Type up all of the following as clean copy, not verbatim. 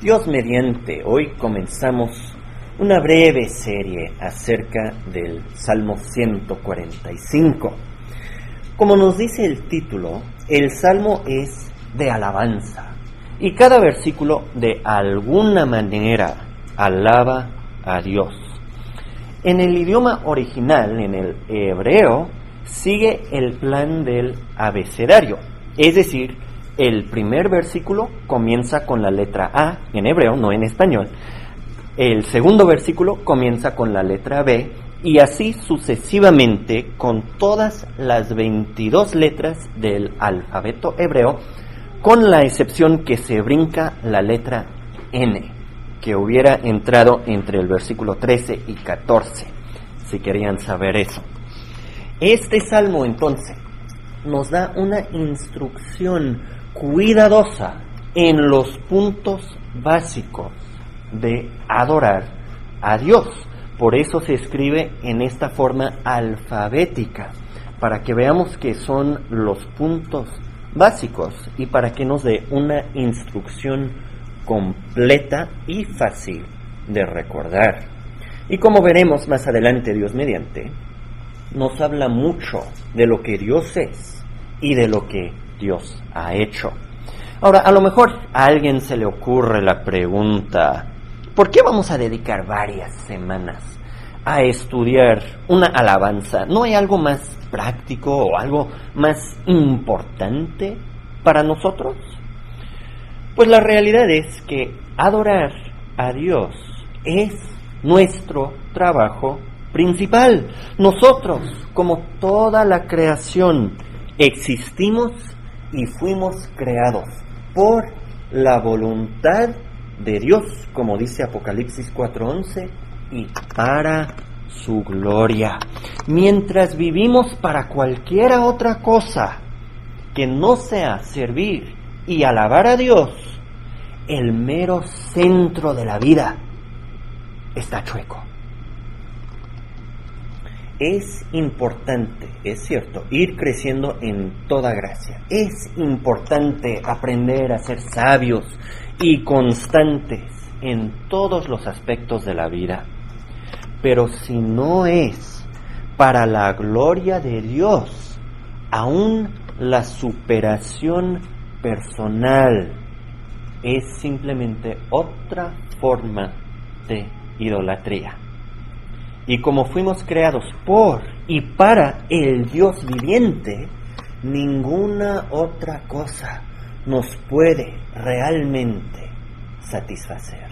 Dios mediante, hoy comenzamos una breve serie acerca del Salmo 145. Como nos dice el título, el Salmo es de alabanza y cada versículo de alguna manera alaba a Dios. En el idioma original, en el hebreo, sigue el plan del abecedario, es decir, el primer versículo comienza con la letra A en hebreo, no en español. El segundo versículo comienza con la letra B y así sucesivamente con todas las 22 letras del alfabeto hebreo, con la excepción que se brinca la letra N, que hubiera entrado entre el versículo 13 y 14, si querían saber eso. Este salmo entonces nos da una instrucción cuidadosa en los puntos básicos de adorar a Dios. Por eso se escribe en esta forma alfabética, para que veamos que son los puntos básicos y para que nos dé una instrucción completa y fácil de recordar. Y como veremos más adelante, Dios mediante, nos habla mucho de lo que Dios es y de lo que Dios ha hecho. Ahora, a lo mejor a alguien se le ocurre la pregunta: ¿por qué vamos a dedicar varias semanas a estudiar una alabanza? ¿No hay algo más práctico o algo más importante para nosotros? Pues la realidad es que adorar a Dios es nuestro trabajo principal. Nosotros, como toda la creación, existimos y fuimos creados por la voluntad de Dios, como dice Apocalipsis 4:11, y para su gloria. Mientras vivimos para cualquier otra cosa que no sea servir y alabar a Dios, el mero centro de la vida está chueco. Es importante, es cierto, ir creciendo en toda gracia. Es importante aprender a ser sabios y constantes en todos los aspectos de la vida. Pero si no es para la gloria de Dios, aún la superación personal es simplemente otra forma de idolatría. Y como fuimos creados por y para el Dios viviente, ninguna otra cosa nos puede realmente satisfacer.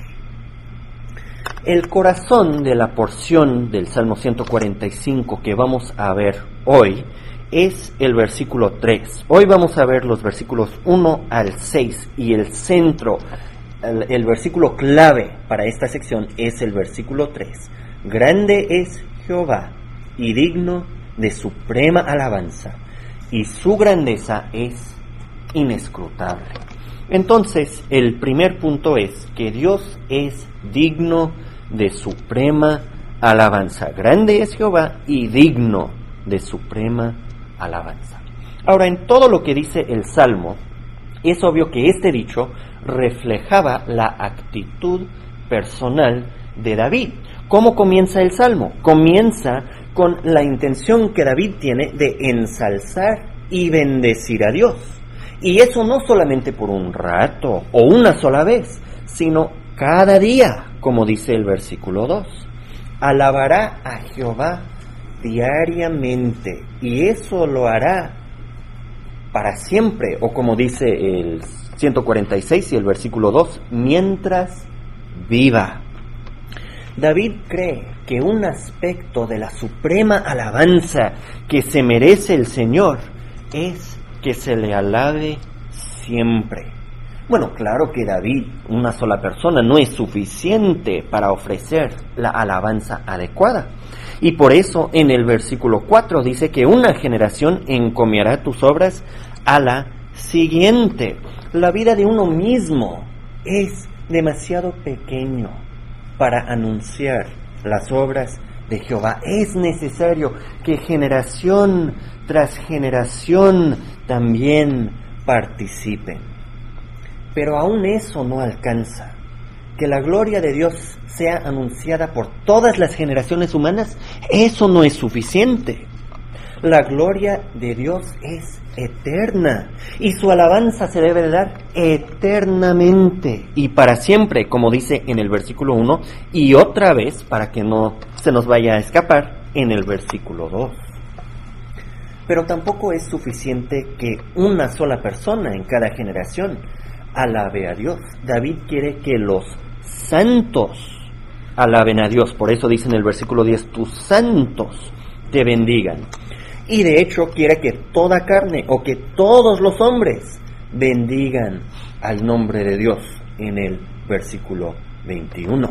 El corazón de la porción del Salmo 145 que vamos a ver hoy es el versículo 3. Hoy vamos a ver los versículos 1 al 6 y el centro, el versículo clave para esta sección es el versículo 3. Grande es Jehová y digno de suprema alabanza, y su grandeza es inescrutable. Entonces, el primer punto es que Dios es digno de suprema alabanza. Grande es Jehová y digno de suprema alabanza. Ahora, en todo lo que dice el Salmo, es obvio que este dicho reflejaba la actitud personal de David. ¿Cómo comienza el Salmo? Comienza con la intención que David tiene de ensalzar y bendecir a Dios. Y eso no solamente por un rato o una sola vez, sino cada día, como dice el versículo 2. Alabará a Jehová diariamente, y eso lo hará para siempre, o como dice el 146 y el versículo 2, mientras viva. David cree que un aspecto de la suprema alabanza que se merece el Señor es que se le alabe siempre. Bueno, claro que David, una sola persona, no es suficiente para ofrecer la alabanza adecuada. Y por eso en el versículo 4 dice que una generación encomiará tus obras a la siguiente. La vida de uno mismo es demasiado pequeño para anunciar las obras de Jehová. Es necesario que generación tras generación también participen. Pero aún eso no alcanza. que la gloria de Dios sea anunciada por todas las generaciones humanas, eso no es suficiente. La gloria de Dios es eterna y su alabanza se debe de dar eternamente y para siempre, como dice en el versículo 1, y otra vez, para que no se nos vaya a escapar, en el versículo 2. Pero tampoco es suficiente que una sola persona en cada generación alabe a Dios. David quiere que los santos alaben a Dios, por eso dice en el versículo 10, tus santos te bendigan. Y de hecho quiere que toda carne o que todos los hombres bendigan al nombre de Dios en el versículo 21.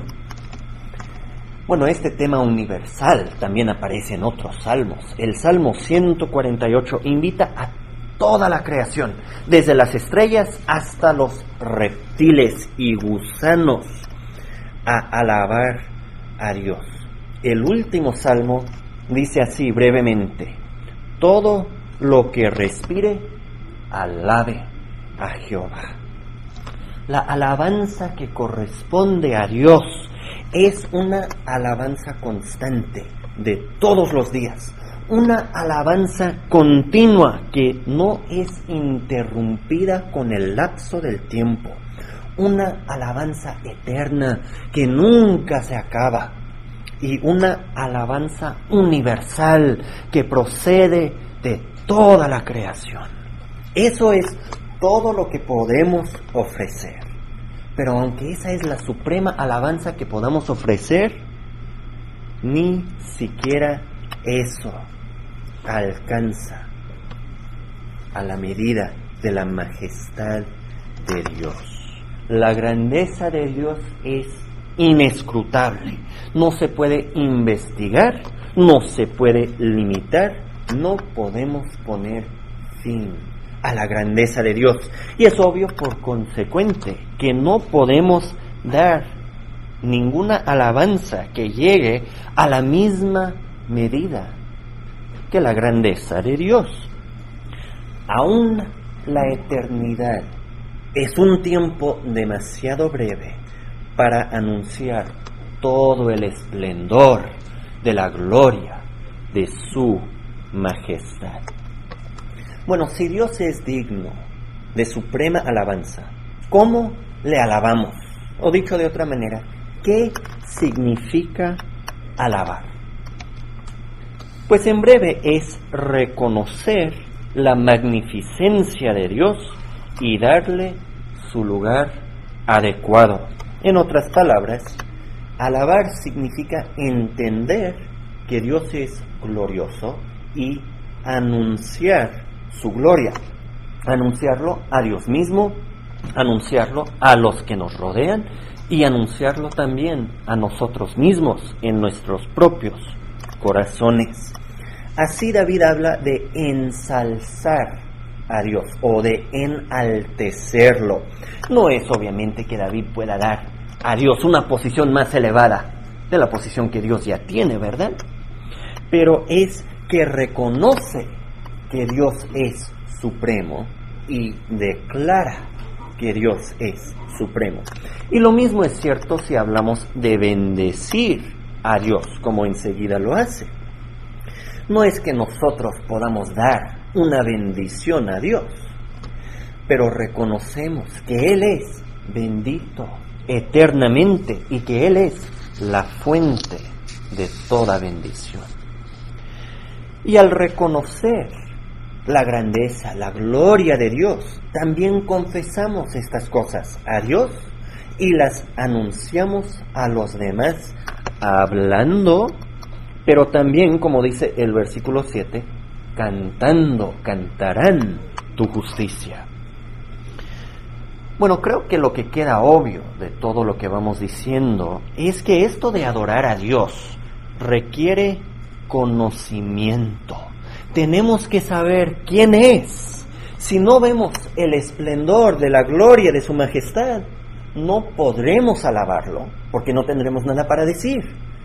Bueno, este tema universal también aparece en otros salmos. El Salmo 148 invita a toda la creación, desde las estrellas hasta los reptiles y gusanos, a alabar a Dios. El último salmo dice así brevemente: todo lo que respire, alabe a Jehová. La alabanza que corresponde a Dios es una alabanza constante de todos los días, una alabanza continua que no es interrumpida con el lapso del tiempo, una alabanza eterna que nunca se acaba, y una alabanza universal que procede de toda la creación. Eso es todo lo que podemos ofrecer. Pero aunque esa es la suprema alabanza que podamos ofrecer, ni siquiera eso alcanza a la medida de la majestad de Dios. La grandeza de Dios es inescrutable. No se puede investigar, no se puede limitar, no podemos poner fin a la grandeza de Dios. Y es obvio por consecuente que no podemos dar ninguna alabanza que llegue a la misma medida que la grandeza de Dios. Aún la eternidad es un tiempo demasiado breve para anunciar todo el esplendor de la gloria de su majestad. Bueno, si Dios es digno de suprema alabanza, ¿cómo le alabamos? O dicho de otra manera, ¿qué significa alabar? Pues en breve es reconocer la magnificencia de Dios y darle su lugar adecuado. En otras palabras, alabar significa entender que Dios es glorioso y anunciar su gloria, anunciarlo a Dios mismo, anunciarlo a los que nos rodean y anunciarlo también a nosotros mismos en nuestros propios corazones. Así David habla de ensalzar a Dios o de enaltecerlo. No es obviamente que David pueda dar a Dios una posición más elevada de la posición que Dios ya tiene, ¿verdad? Pero es que reconoce que Dios es supremo y declara que Dios es supremo. Y lo mismo es cierto si hablamos de bendecir a Dios, como enseguida lo hace. No es que nosotros podamos dar una bendición a Dios, pero reconocemos que Él es bendito eternamente y que Él es la fuente de toda bendición. Y al reconocer la grandeza, la gloria de Dios, también confesamos estas cosas a Dios y las anunciamos a los demás hablando, pero también, como dice el versículo 7, cantando, cantarán tu justicia. Bueno, creo que lo que queda obvio de todo lo que vamos diciendo es que esto de adorar a Dios requiere conocimiento. Tenemos que saber quién es. Si no vemos el esplendor de la gloria de su majestad, no podremos alabarlo, porque no tendremos nada para decir.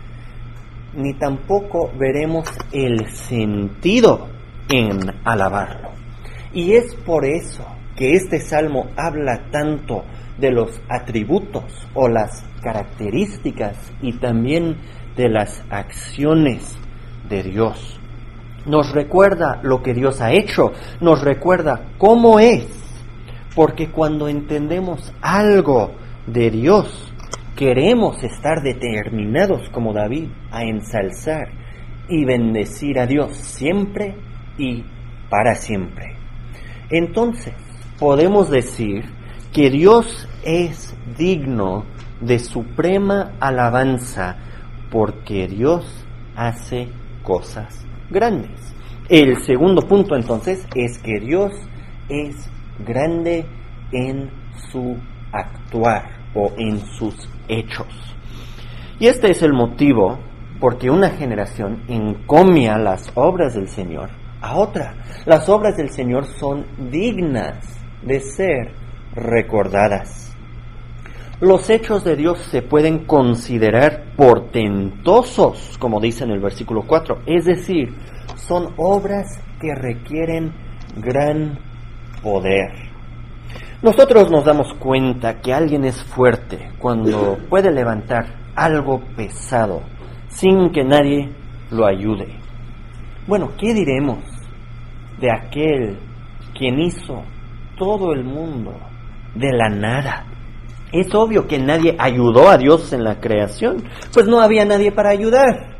Ni tampoco veremos el sentido en alabarlo. Y es por eso que este salmo habla tanto de los atributos o las características y también de las acciones de Dios. Nos recuerda lo que Dios ha hecho, nos recuerda cómo es, porque cuando entendemos algo de Dios, queremos estar determinados como David a ensalzar y bendecir a Dios siempre y para siempre. Entonces, podemos decir que Dios es digno de suprema alabanza porque Dios hace cosas grandes. El segundo punto entonces es que Dios es grande en su actuar o en sus hechos. Y este es el motivo porque una generación encomia las obras del Señor a otra. Las obras del Señor son dignas de ser recordadas. Los hechos de Dios se pueden considerar portentosos, como dice en el versículo 4, es decir, son obras que requieren gran poder. Nosotros nos damos cuenta que alguien es fuerte cuando puede levantar algo pesado sin que nadie lo ayude. Bueno, ¿qué diremos de aquel quien hizo todo el mundo de la nada? Es obvio que nadie ayudó a Dios en la creación, pues no había nadie para ayudar.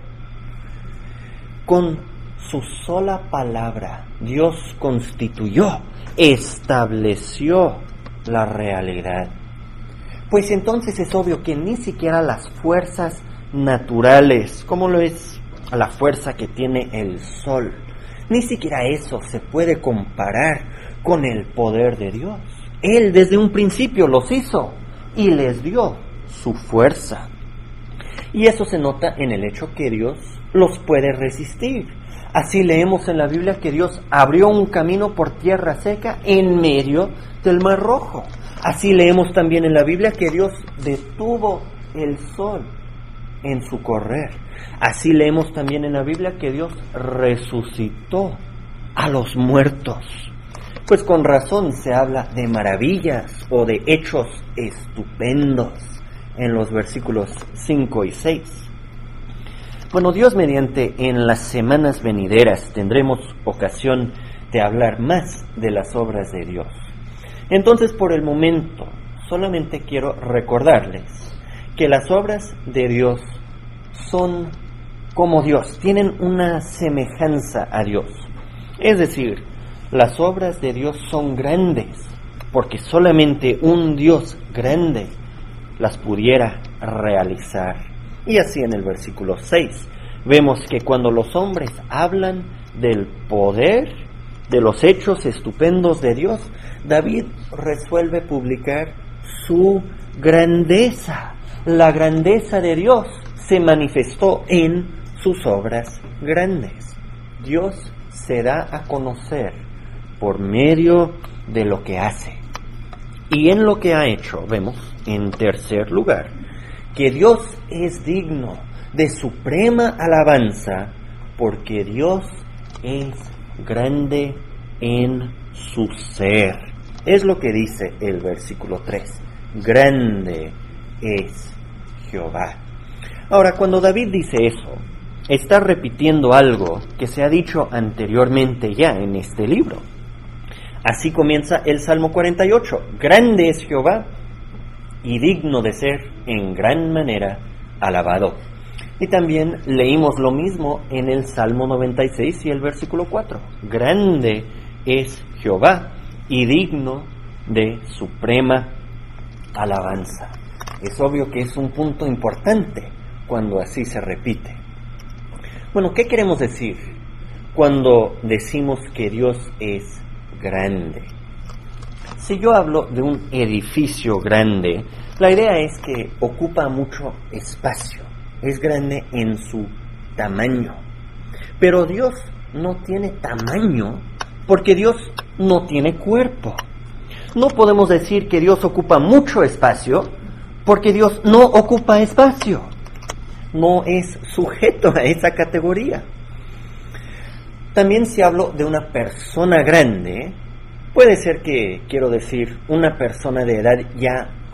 Con su sola palabra, Dios constituyó, estableció la realidad. Pues entonces es obvio que ni siquiera las fuerzas naturales, como lo es la fuerza que tiene el sol, ni siquiera eso se puede comparar con el poder de Dios. Él desde un principio los hizo y les dio su fuerza. Y eso se nota en el hecho que Dios los puede resistir. Así leemos en la Biblia que Dios abrió un camino por tierra seca en medio del Mar Rojo. Así leemos también en la Biblia que Dios detuvo el sol en su correr. Así leemos también en la Biblia que Dios resucitó a los muertos. Pues con razón se habla de maravillas o de hechos estupendos en los versículos 5 y 6. Bueno, Dios mediante en las semanas venideras tendremos ocasión de hablar más de las obras de Dios. Entonces, por el momento, solamente quiero recordarles que las obras de Dios son como Dios, tienen una semejanza a Dios. Es decir, las obras de Dios son grandes, porque solamente un Dios grande las pudiera realizar. Y así en el versículo 6 vemos que cuando los hombres hablan del poder, de los hechos estupendos de Dios, David resuelve publicar su grandeza. La grandeza de Dios se manifestó en sus obras grandes. Dios se da a conocer por medio de lo que hace. Y en lo que ha hecho, vemos, en tercer lugar, que Dios es digno de suprema alabanza, porque Dios es grande en su ser. Es lo que dice el versículo 3. Grande es Jehová. Ahora, cuando David dice eso, está repitiendo algo que se ha dicho anteriormente ya en este libro. Así comienza el Salmo 48. Grande es Jehová y digno de ser en gran manera alabado. Y también leímos lo mismo en el Salmo 96 y el versículo 4. Grande es Jehová y digno de suprema alabanza. Es obvio que es un punto importante cuando así se repite. Bueno, ¿qué queremos decir cuando decimos que Dios es grande? Si yo hablo de un edificio grande, la idea es que ocupa mucho espacio, es grande en su tamaño. Pero Dios no tiene tamaño porque Dios no tiene cuerpo. No podemos decir que Dios ocupa mucho espacio porque Dios no ocupa espacio. No es sujeto a esa categoría. También si hablo de una persona grande, puede ser que quiero decir una persona de edad ya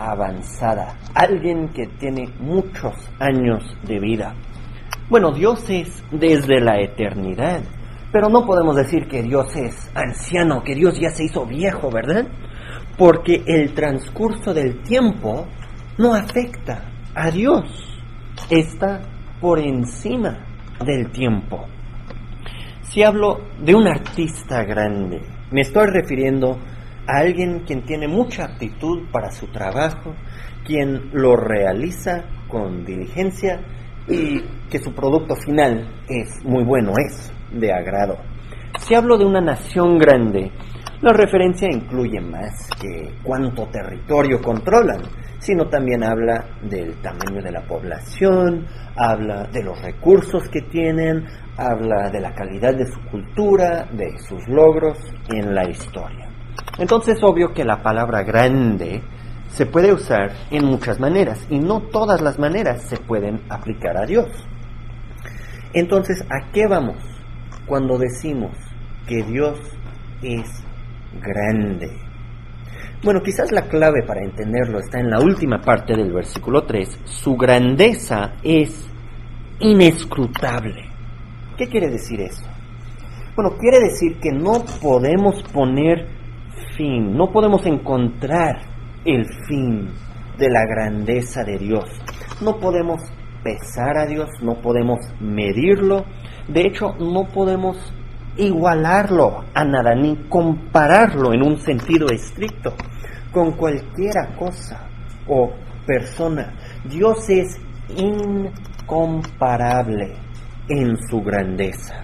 avanzada, alguien que tiene muchos años de vida. Bueno, Dios es desde la eternidad, pero no podemos decir que Dios es anciano, que Dios ya se hizo viejo, ¿verdad? Porque el transcurso del tiempo no afecta a Dios, está por encima del tiempo. Si hablo de un artista grande, me estoy refiriendo a alguien quien tiene mucha aptitud para su trabajo, quien lo realiza con diligencia y que su producto final es muy bueno, es de agrado. Si hablo de una nación grande, la referencia incluye más que cuánto territorio controlan, sino también habla del tamaño de la población, habla de los recursos que tienen, habla de la calidad de su cultura, de sus logros en la historia. Entonces, obvio que la palabra grande se puede usar en muchas maneras y no todas las maneras se pueden aplicar a Dios. Entonces, ¿a qué vamos cuando decimos que Dios es grande? Bueno, quizás la clave para entenderlo está en la última parte del versículo 3. Su grandeza es inescrutable. ¿Qué quiere decir eso? Bueno, quiere decir que no podemos poner fin, no podemos encontrar el fin de la grandeza de Dios. No podemos pesar a Dios, no podemos medirlo. De hecho, no podemos igualarlo a nada, ni compararlo en un sentido estricto con cualquiera cosa o persona. Dios es incomparable en su grandeza.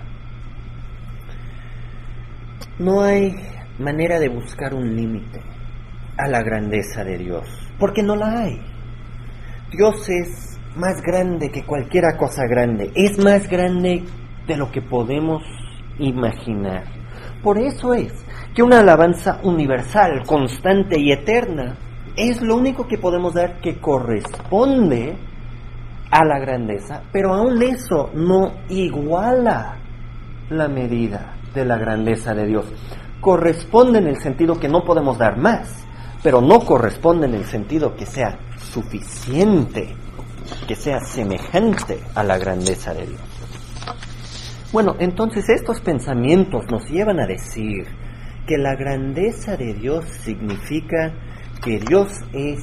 No hay manera de buscar un límite a la grandeza de Dios, porque no la hay. Dios es más grande que cualquiera cosa grande, es más grande de lo que podemos imaginar. Por eso es que una alabanza universal, constante y eterna es lo único que podemos dar que corresponde a la grandeza, pero aún eso no iguala la medida de la grandeza de Dios. Corresponde en el sentido que no podemos dar más, pero no corresponde en el sentido que sea suficiente, que sea semejante a la grandeza de Dios. Bueno, entonces estos pensamientos nos llevan a decir que la grandeza de Dios significa que Dios es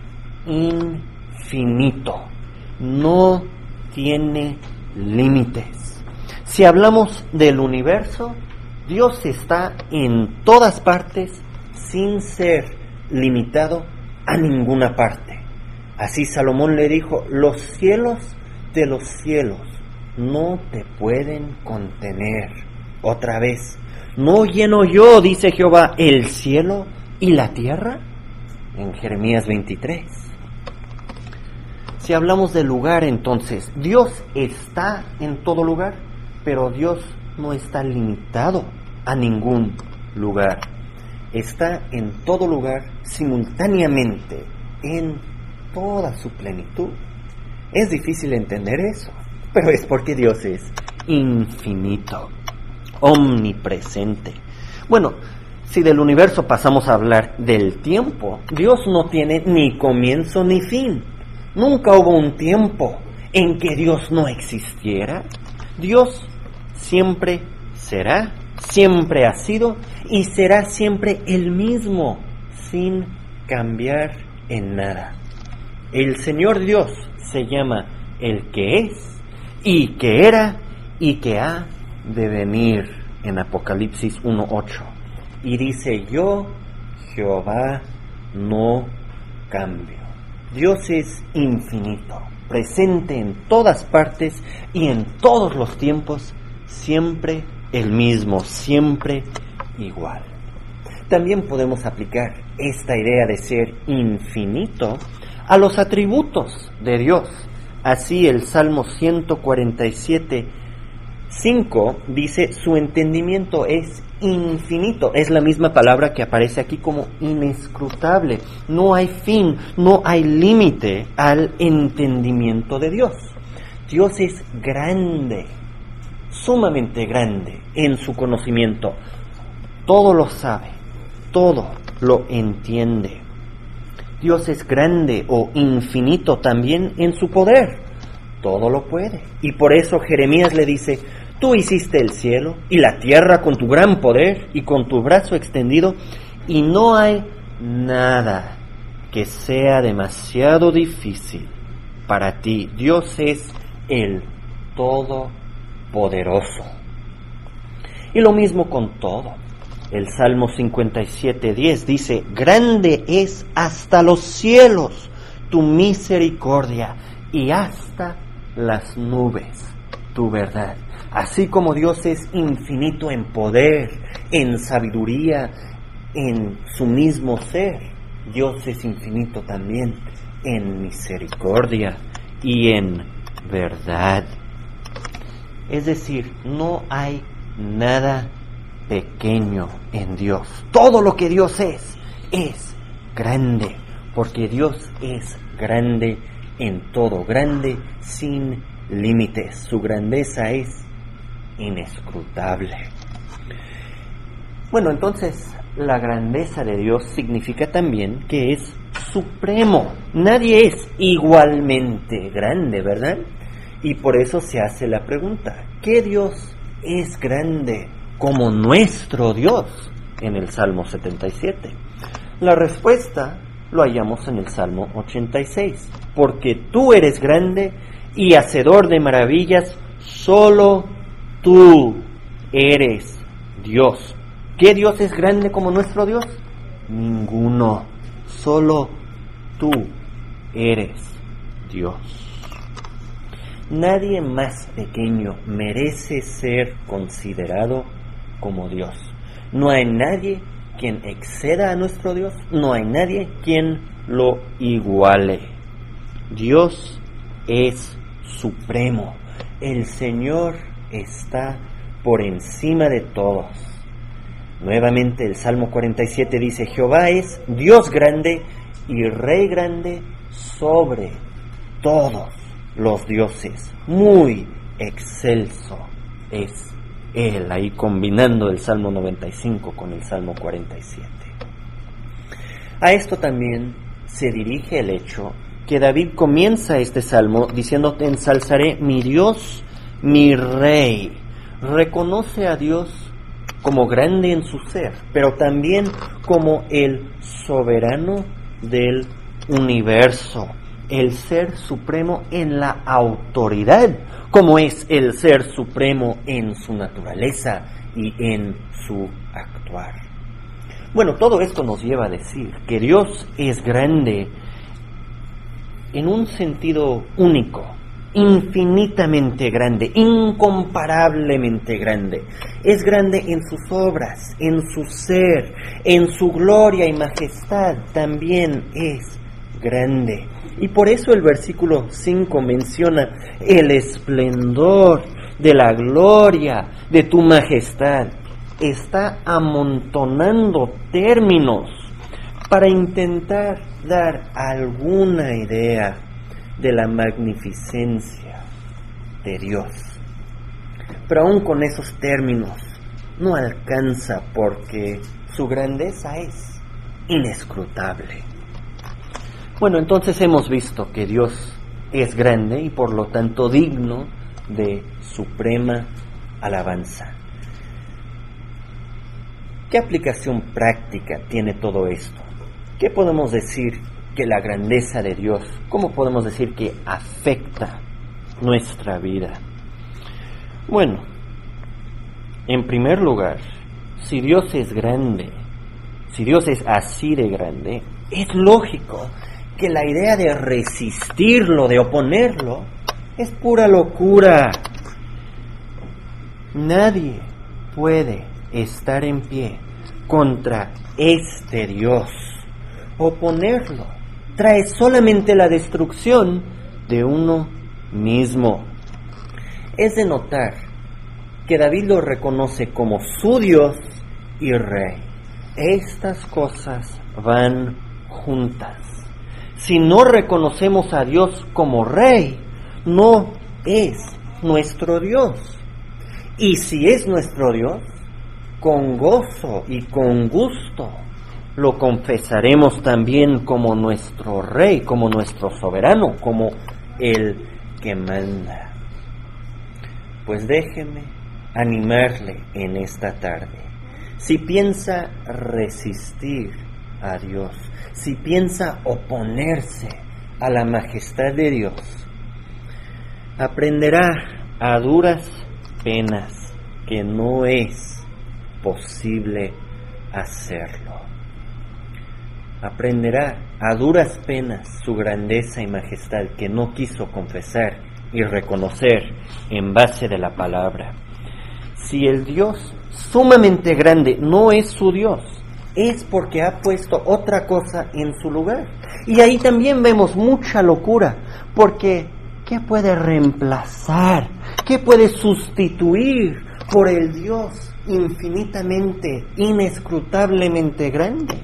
infinito, no tiene límites. Si hablamos del universo, Dios está en todas partes sin ser limitado a ninguna parte. Así Salomón le dijo: los cielos de los cielos no te pueden contener. Otra vez: ¿no lleno yo, dice Jehová, el cielo y la tierra? En Jeremías 23. Si hablamos del lugar, entonces, Dios está en todo lugar, pero Dios no está limitado a ningún lugar. Está en todo lugar simultáneamente, en toda su plenitud. Es difícil entender eso, pero es porque Dios es infinito, omnipresente. Bueno, si del universo pasamos a hablar del tiempo, Dios no tiene ni comienzo ni fin. Nunca hubo un tiempo en que Dios no existiera. Dios siempre será, siempre ha sido y será siempre el mismo, sin cambiar en nada. El Señor Dios se llama el que es y que era y que ha de venir, en Apocalipsis 1:8. Y dice: yo, Jehová, no cambio. Dios es infinito, presente en todas partes y en todos los tiempos, siempre el mismo, siempre igual. También podemos aplicar esta idea de ser infinito a los atributos de Dios. Así el Salmo 147:5 dice: su entendimiento es infinito. Es la misma palabra que aparece aquí como inescrutable. No hay fin, no hay límite al entendimiento de Dios. Dios es grande, sumamente grande en su conocimiento. Todo lo sabe, todo lo entiende. Dios es grande o infinito también en su poder. Todo lo puede. Y por eso Jeremías le dice: tú hiciste el cielo y la tierra con tu gran poder y con tu brazo extendido, y no hay nada que sea demasiado difícil para ti. Dios es el Todopoderoso. Y lo mismo con todo. El Salmo 57:10 dice: grande es hasta los cielos tu misericordia y hasta las nubes tu verdad. Así como Dios es infinito en poder, en sabiduría, en su mismo ser, Dios es infinito también en misericordia y en verdad. Es decir, no hay nada pequeño en Dios. Todo lo que Dios es grande, porque Dios es grande en todo, grande sin límites. Su grandeza es inescrutable. Bueno, entonces la grandeza de Dios significa también que es supremo. Nadie es igualmente grande, ¿verdad? Y por eso se hace la pregunta: ¿qué Dios es grande como nuestro Dios? En el Salmo 77. La respuesta lo hallamos en el Salmo 86. Porque tú eres grande y hacedor de maravillas, solo tú eres Dios. ¿Qué Dios es grande como nuestro Dios? Ninguno. Solo tú eres Dios. Nadie más pequeño merece ser considerado como Dios. No hay nadie quien exceda a nuestro Dios. No hay nadie quien lo iguale. Dios es supremo. El Señor está por encima de todos. Nuevamente el Salmo 47 dice: Jehová es Dios grande y Rey grande sobre todos los dioses. Muy excelso es Él. Ahí combinando el Salmo 95 con el Salmo 47. A esto también se dirige el hecho que David comienza este salmo diciendo: te ensalzaré, mi Dios, mi Rey. Reconoce a Dios como grande en su ser, pero también como el soberano del universo, el ser supremo en la autoridad, como es el ser supremo en su naturaleza y en su actuar. Bueno, todo esto nos lleva a decir que Dios es grande en un sentido único, infinitamente grande, incomparablemente grande. Es grande en sus obras, en su ser, en su gloria y majestad. También es grande. Y por eso el versículo 5 menciona el esplendor de la gloria de tu majestad. Está amontonando términos para intentar dar alguna idea de la magnificencia de Dios. Pero aún con esos términos no alcanza, porque su grandeza es inescrutable. Bueno, entonces hemos visto que Dios es grande y por lo tanto digno de suprema alabanza. ¿Qué aplicación práctica tiene todo esto? ¿Qué podemos decir que la grandeza de Dios, cómo podemos decir que afecta nuestra vida? Bueno, en primer lugar, si Dios es grande, si Dios es así de grande, es lógico que la idea de resistirlo, de oponerlo, es pura locura. Nadie puede estar en pie contra este Dios. Oponerlo trae solamente la destrucción de uno mismo. Es de notar que David lo reconoce como su Dios y Rey. Estas cosas van juntas. Si no reconocemos a Dios como Rey, no es nuestro Dios. Y si es nuestro Dios, con gozo y con gusto lo confesaremos también como nuestro Rey, como nuestro soberano, como el que manda. Pues déjeme animarle en esta tarde. Si piensa resistir a Dios, si piensa oponerse a la majestad de Dios, aprenderá a duras penas que no es posible hacerlo. Aprenderá a duras penas su grandeza y majestad que no quiso confesar y reconocer en base de la palabra. Si el Dios sumamente grande no es su Dios, es porque ha puesto otra cosa en su lugar. Y ahí también vemos mucha locura, porque ¿qué puede reemplazar? ¿Qué puede sustituir por el Dios infinitamente, inescrutablemente grande?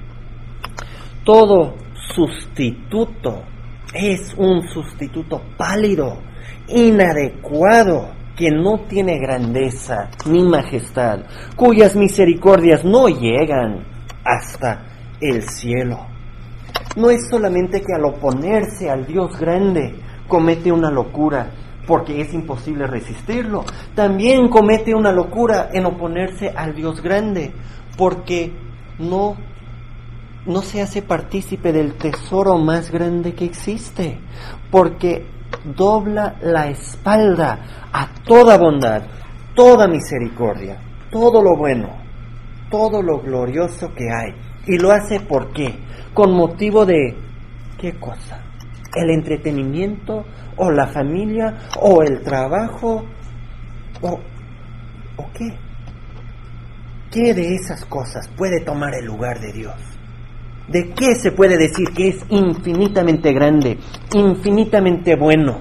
Todo sustituto es un sustituto pálido, inadecuado, que no tiene grandeza ni majestad, cuyas misericordias no llegan hasta el cielo. No es solamente que al oponerse al Dios grande comete una locura, porque es imposible resistirlo. También comete una locura en oponerse al Dios grande, porque no se hace partícipe del tesoro más grande que existe, porque dobla la espalda a toda bondad, toda misericordia, todo lo bueno, todo lo glorioso que hay. Y lo hace ¿por qué? Con motivo de ¿qué cosa? ¿El entretenimiento? ¿O la familia? ¿O el trabajo? ¿O qué? ¿Qué de esas cosas puede tomar el lugar de Dios? ¿De qué se puede decir que es infinitamente grande, infinitamente bueno?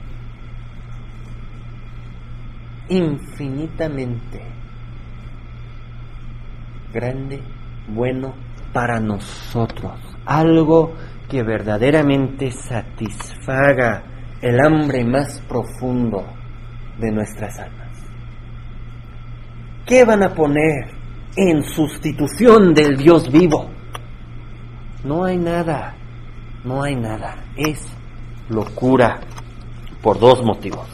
Infinitamente grande, bueno para nosotros. Algo que verdaderamente satisfaga el hambre más profundo de nuestras almas. ¿Qué van a poner en sustitución del Dios vivo? No hay nada, no hay nada. Es locura por dos motivos.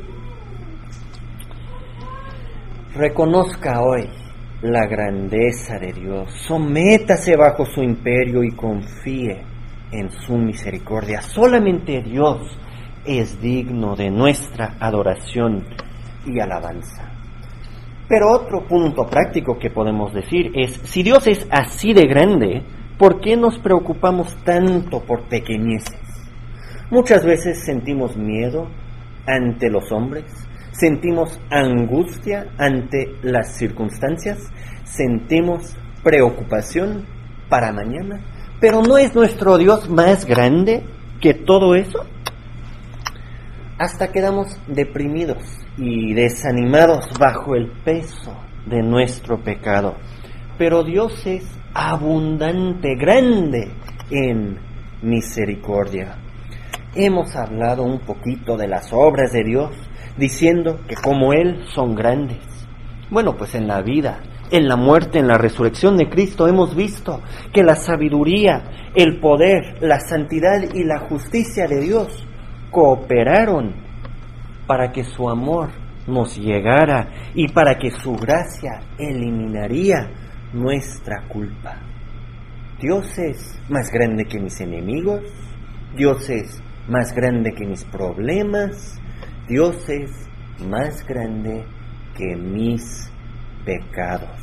Reconozca hoy la grandeza de Dios, sométase bajo su imperio y confíe en su misericordia. Solamente Dios es digno de nuestra adoración y alabanza. Pero otro punto práctico que podemos decir es, si Dios es así de grande, ¿por qué nos preocupamos tanto por pequeñeces? Muchas veces sentimos miedo ante los hombres, sentimos angustia ante las circunstancias, sentimos preocupación para mañana, pero ¿no es nuestro Dios más grande que todo eso? Hasta quedamos deprimidos y desanimados bajo el peso de nuestro pecado. Pero Dios es abundante, grande en misericordia. Hemos hablado un poquito de las obras de Dios, diciendo que como Él son grandes. Bueno, pues en la vida, en la muerte, en la resurrección de Cristo hemos visto que la sabiduría, el poder, la santidad y la justicia de Dios cooperaron para que su amor nos llegara y para que su gracia eliminaría nuestra culpa. Dios es más grande que mis enemigos, Dios es más grande que mis problemas, Dios es más grande que mis pecados.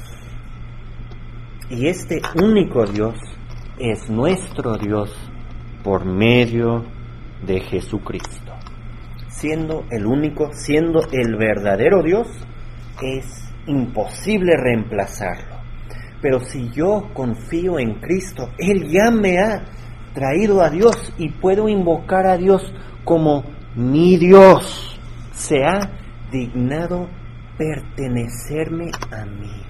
Y este único Dios es nuestro Dios por medio de Jesucristo. Siendo el único, siendo el verdadero Dios, es imposible reemplazarlo. Pero si yo confío en Cristo, Él ya me ha traído a Dios y puedo invocar a Dios como mi Dios. Se ha dignado pertenecerme a mí.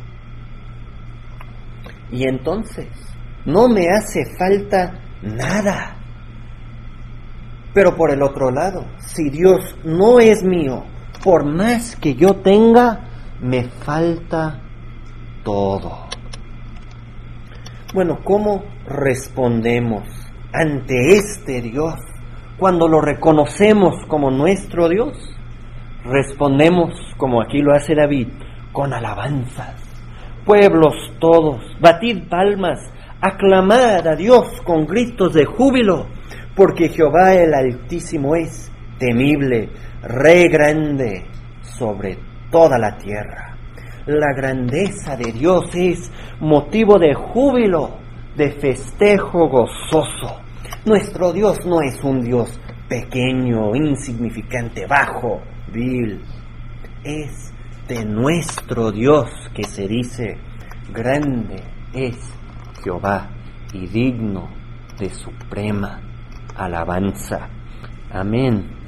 Y entonces no me hace falta nada. Pero por el otro lado, si Dios no es mío, por más que yo tenga, me falta todo. Bueno, ¿cómo respondemos ante este Dios cuando lo reconocemos como nuestro Dios? Respondemos, como aquí lo hace David, con alabanzas. Pueblos todos, batid palmas, aclamad a Dios con gritos de júbilo, porque Jehová el Altísimo es temible, Rey grande sobre toda la tierra. La grandeza de Dios es motivo de júbilo, de festejo gozoso. Nuestro Dios no es un Dios pequeño, insignificante, bajo, vil. Es de nuestro Dios que se dice: grande es Jehová y digno de suprema alabanza. Amén.